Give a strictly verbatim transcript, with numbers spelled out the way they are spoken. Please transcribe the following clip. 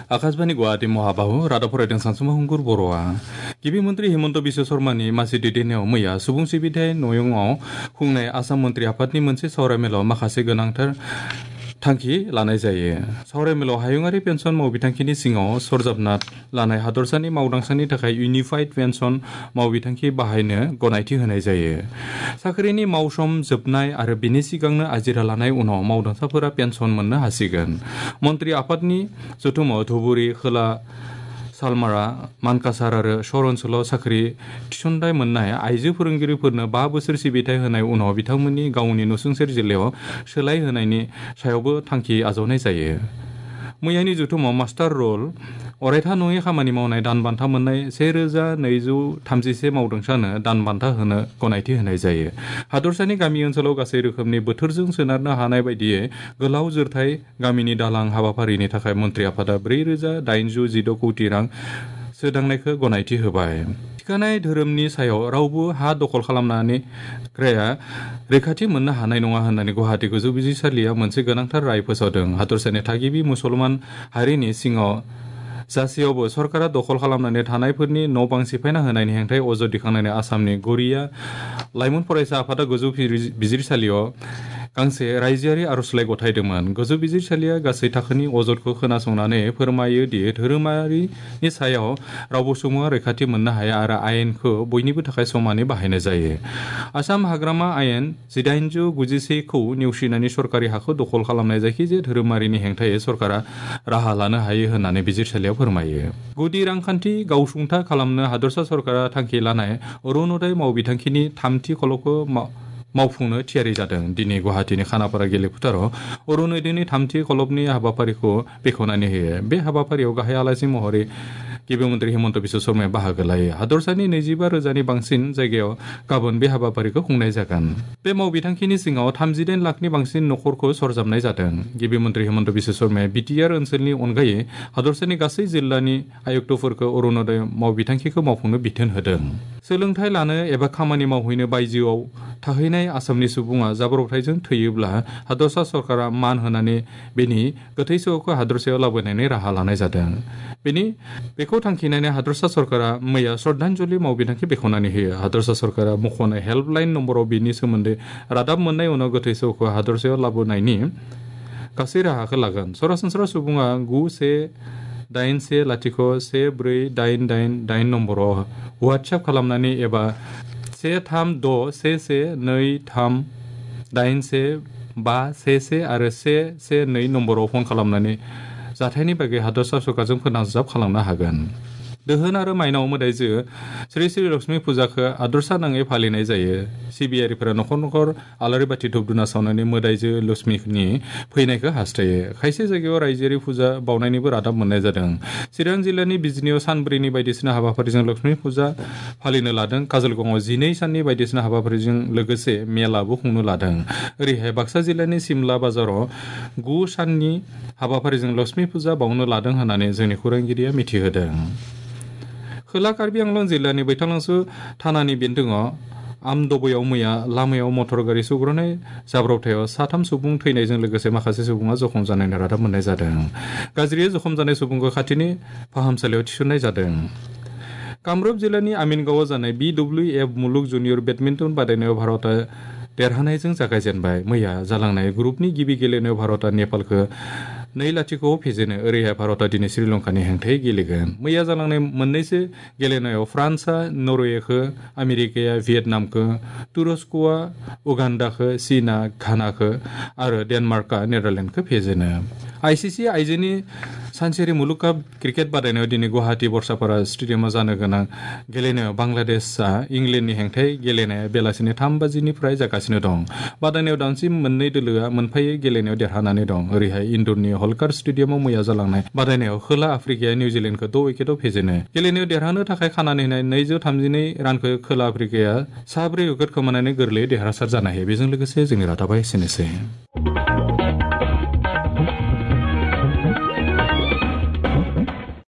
आकाशबाणी गुवाहाटी महाबाहु रादाब फरायदों सानसुमा हुंगुर बर'आ गिबि मन्त्रि हिमन्त बिश्व शर्मानि मासि दैदेननायाव मैया सुबुं सिबिथाय नयंआव खुंनाय आसाम मन्त्रि आफादनि मोनसे सावरायमेलाव माखासे गोनांथार थांखि लानाय जायो। सावरायमेलाव हायुङारि पेन्सन मावबिथांखिनि सिङाव सरजाबना लानाय हादरसानि मावदांसानि थाखाय इउनिफाइड पेन्सन मावबिथांखि बाहायनो गनायथि होनाय जायो। साख्रिनि मावसम जोबनाय आरो बिनि सिगांनो आजिरा लानाय उनाव मावदांसाफोरा पेन्सन मोननो हासिगोन। मन्त्रि आफादनि जथुमाव धुबुरी, खोला सालमारा, मानकासार आरो सर ओनसोलाव साख्रि थिसनथाय मोननाय आइजो फोरोंगिरिफोरनो बा बोसोर सिबिथाय होनाय उनाव बिथांमोननि गावनि नसुंसेर जिल्लायाव सोलाय होनायनि सायावबो थांखि आजावनाय जायो। मैयानि जथुमाव मास्टार रल अरायथा नङि खामानि मावनाय दानबान्था मोननाय सेरोजा नैजौ थामजिसे मावदांसानो दानबान्था होनो गनायथि होनाय जायो। हादरसानि गामि ओनसोलाव गासै रोखोमनि बोथोरजों सोनारनो हानाय बायदियै गोलाव जोरथाय गामिनि दालां हाबाफारिनि थाखाय मन्त्रि आफादा ब्रै रोजा दाइनजौ जिद' कौटि रां सोदांनायखौ गनायथि होबाय। थिखानाय धोरोमनि सायाव रावबो हा दखल खालामनानै ग्राया रैखाथि मोननो हानाय नङा होननानै गुवाहाटी गोजौ बिजिरसालिया मोनसे गोनांथार राय फोसावदों। हादरसानि थागिबि मुसलमान हारिनि सिङाव जासेयावबो सरकारा दखल खालामनानै थानायफोरनि न' बां सिफायना होनायनि हेंथायै अजद दिखांनानै आसामनि गरिया लाइमोन फरायसा आफादा गोजौ बिजिरसालियाव गांसे रायजोआरि आर'जलाइ गथायदोंमोन। गोजौ बिजिरसालिया गासै थाखोनि अजदखौ खोनासंनानै फोरमायो दि धोरोमारिनि सायाव रावबो सुबुङा रैखाथि मोननो हाया आरो आयेनखौ बयनिबो थाखाय समानै बाहायनाय जायो। आसाम हाग्रामा आयेन जिदाइनजौ गुजिसेखौ नेवसिनानै सरकारि हाखौ दखल खालामनाय जायखिजाया धोरोमारिनि हेंथायै सरकारा राहा लानो हायो होननानै बिजिरसालियाव फोरमायो। गुदि रांखान्थि गावसुंथा खालामनो हादरसा सरकारा थांखि लानाय अरुण'दय मावबिथांखिनि थामथि खलबखौ मावफुंनो थियारि जादों। दिनै गुवाहाटीनि खानापारा गेलेफोथाराव अरुण'दयनि थामथि खलबनि हाबाफारिखौ बेखेवनानै होयो। बे हाबाफारियाव गाहाय आलासि महरै गिबि मन्त्रि हिमन्त बिश्व शर्माया बाहागो लायो। हादरसानि नैजिबा रोजानि बांसिन जायगायाव गाबोन बे हाबाफारिखौ खुंनाय जागोन। बे मावबिथांखिनि सिङाव थामजिदाइन लाखनि बांसिन नखरखौ सरजाबनाय जादों। गिबि मन्त्रि हिमन्त बिश्व शर्माया बिटिआर ओनसोलनि अनगायै हादरसानि गासै जिल्लानि आयुक्तफोरखौ अरुण'दय मावबिथांखिखौ मावफुंनो बिथोन होदों। सोलोंथाइ लानो एबा खामानि मावहैनो बायजोआव थाहैनाय आसामनि सुबुङा जाब्रबथायजों थैयोब्ला हादरसा सरकारा मान होनानै बेनि गोथै सह'खौ हादरसायाव लाबोनायनि राहा लानाय जादों। बेनि बेखौ थांखिनानै हादरसा सरकारा मैया श्रद्धान्जलि मावबिथांखि बेखेवनानै होयो। हादरसा सरकारा मख'नाय हेल्पलाइन नम्बराव बेनि सोमोन्दै रादाब मोननाय उनाव गोथै सह'खौ हादरसायाव लाबोनायनि गासै राहाखौ लागोन। सरासनस्रा सुबुङा गु से दाइन से लाथिख' से ब्रै दाइन दाइन दाइन नम्बराव वाट्सएप खालामनानै एबा से थाम द' से से नै थाम दाइन से बा से से आरो से से नै नम्बराव फन खालामनानै जाथायनि बागै हादरसा सरकारजों फोनांजाब खालामनो हागोन। दोहोन आरो माइनाव मोदायजो श्री श्री लक्ष्मी फुजाखौ हादरसा नाङै फालिनाय जायो। सिबियारिफोरा न'खर न'खर आलारि बाथि धुप धुना सावनानै मोदायजो लक्ष्मीनि फैनायखौ हास्थायो। खायसे जायगायाव रायजोआरि फुजा बावनायनिबो रादाब मोननाय जादों। चिरां जिल्लानि बिजनियाव सानब्रैनि बायदिसिना हाबाफारिजों लक्ष्मी फुजा फालिनो लादों। काजलगावआव जिनै साननि बायदिसिना हाबाफारिजों लोगोसे मेलाबो खुंनो लादों। ओरैहाय बाक्सा जिल्लानि सिमला बाजाराव गु साननि हाबाफारिजों लक्ष्मी फुजा बावनो लादों होननानै जोंनि खौरांगिरिया मिथिहोदों। खोला कार्बि आंलं जिल्लानि बैथालांसु थानानि बेन्दोङाव आमदबयाव मैया लामायाव मटर गारि सौग्रावनाय जाब्रबथायाव साथाम सुबुं थैनायजों लोगोसे माखासे सुबुङा जखम जानायनि रादाब मोननाय जादों। गाज्रियै जखम जानाय सुबुंखौ खाथिनि फाहामसालियाव थिसननाय जादों। कामरुप जिल्लानि आमिनगावआव जानाय बि डब्लिउ एफ मुलुग जुनियर बेडमिन्टन बादायनायाव भारतआ देरहानायजों जागायजेनबाय। मैया जालांनाय ग्रुपनि गिबि गेलेनायाव भारतआ नेपालखौ नै लाथिख'आव फेजेनो। ओरैहाय भारतआ दिनै श्रीलंकानि हेंथायै गेलेगोन। मैया जालांनाय मोननैसो गेलेनायाव फ्रान्सआ नरवेखौ, आमेरिकाया भियेटनामखौ, तुरस्क'आ उगान्डाखौ, चीनआ घानाखौ आरो डेनमार्कआ नेदारलेण्डखौ फेजेनो। आइसिसि आइजोनि सानसेरि मुलुग काप क्रिकेट बादायनायाव दिनै गुवाहाटी बर्षापारा स्टेडियामाव जानो गोनां गेलेनायाव बांलादेशआ इंलेन्डनि हेंथायै गेलेनाया बेलासिनि थाम बाजिनिफ्राय जागासिनो दं। बादायनायाव दासिम मोननै दोलोआ मोनफायै गेलेनायाव देरहानानै दं। ओरैहाय इन्दरनि हलकार स्टेडियामाव मैया जालांनाय बादायनायाव खोला आफ्रिकाया निउजिलेण्डखौ द' उइकेटआव फेजेनो। गेलेनायाव देरहानो थाखाय खानानै होनाय नैजौ थामजिनै रानखौ खोला आफ्रिकाया सा ब्रै उइकेट खोमानानै गोरलैयै देरहासार जानो हायो। बेजों लोगोसे जोंनि रादाबा एसेनोसै।